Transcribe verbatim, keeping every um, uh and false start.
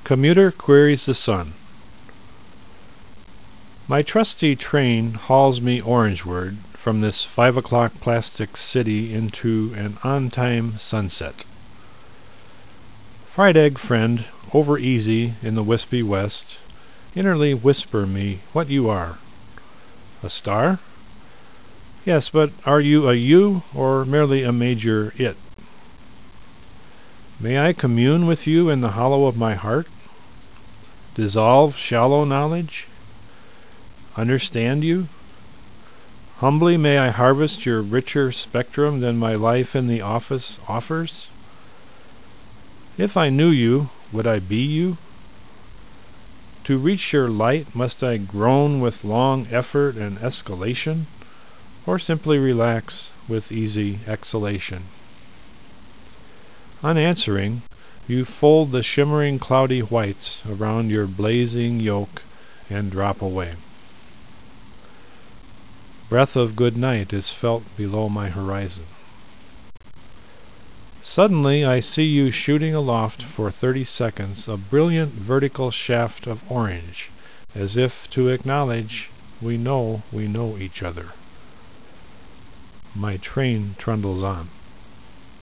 Commuter queries the sun. My trusty train hauls me orangeward from this five o'clock plastic city into an on-time sunset. Fried egg friend, over easy in the wispy west, innerly whisper me what you are. A star? Yes, but are you a you or merely a major it? May I commune with you in the hollow of my heart? Dissolve shallow knowledge? Understand you? Humbly may I harvest your richer spectrum than my life in the office offers? If I knew you, would I be you? To reach your light, must I groan with long effort and escalation, or simply relax with easy exhalation? Unanswering, you fold the shimmering cloudy whites around your blazing yoke and drop away. Breath of good night is felt below my horizon. Suddenly I see you shooting aloft for thirty seconds a brilliant vertical shaft of orange, as if to acknowledge we know we know each other. My train trundles on.